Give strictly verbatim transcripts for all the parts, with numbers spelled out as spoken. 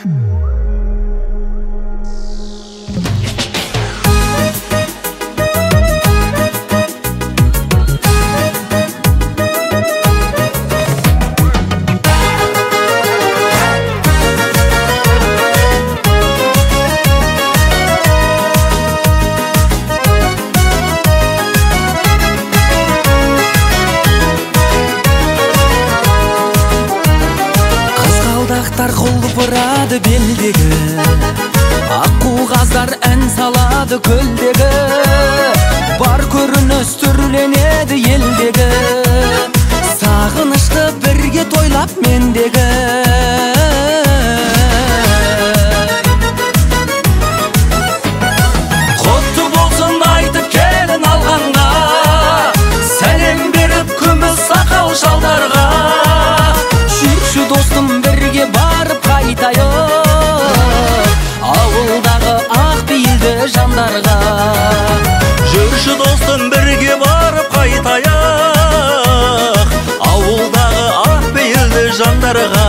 Құлпырады белдегі, аққу қаздар ән салады көлдегі, бар көрініс түрленеді елдегі, сағынышты бірге тойлап мендегі. Құтты болсын айтып келін алғанға, сәлем беріп күміс сақал шалдарға. Жүрші достым бірге барып қайтайық, ауылдағы ақ пейілді жандарға. Жүрші достым бірге барып қайтайық, ауылдағы ақ пейілді жандарға.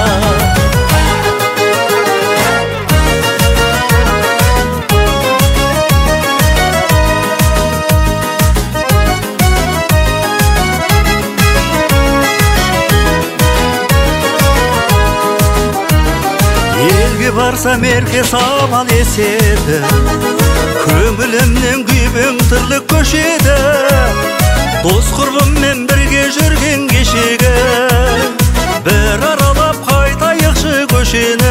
Елге барсам ерке самал еседі, көңілімнен күйбең тірлік көшеді. Дос құрбыммен бірге жүрген кешегі, бір аралап қайтайықшы көшені.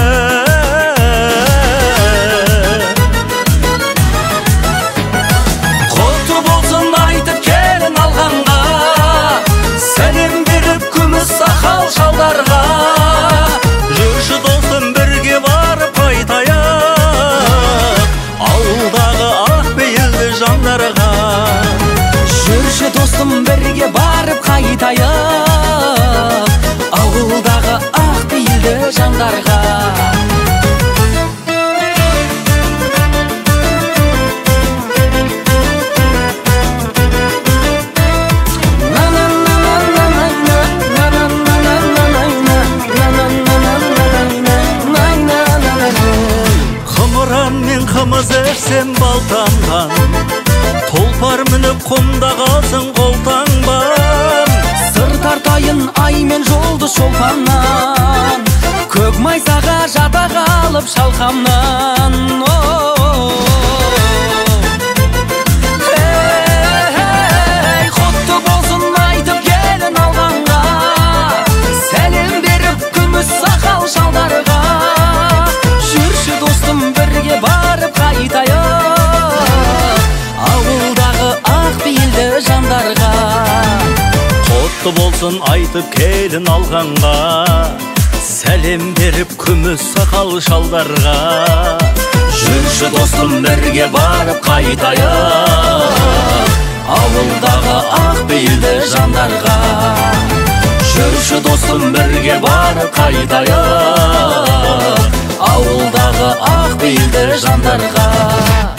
Құтты болсын айтып келін алғанға, сәлем беріп күміс сақал шалдарға. Жүрші достым бірге барып қайтайық, ауылдағы ақ пейілді жандарға. Жүрші достым бірге барып қайтайық, ауылдағы ақ пейілді жандарға. Қымыз әрсем балтанған, толпар мініп құмда қалсын қолтаңбан. Сыр тартайын ай мен жолды шолпаннан, көк майсаға жата қалып шалқамнан. Құтты болсын айтып келін алғанға, сәлем беріп күміс сақал шалдарға. Жүрші достым бірге барып қайтайық, ауылдағы ақ пейілді жандарға. Құтты болсын айтып келін алғанға, сәлем беріп күміс сақал шалдарға. Жүрші достым бірге барып қайтайық, ауылдағы ақ пейілді жандарға. Жүрші достым бірге барып қайтайық, ауылдағы ақ пейілді жандарға.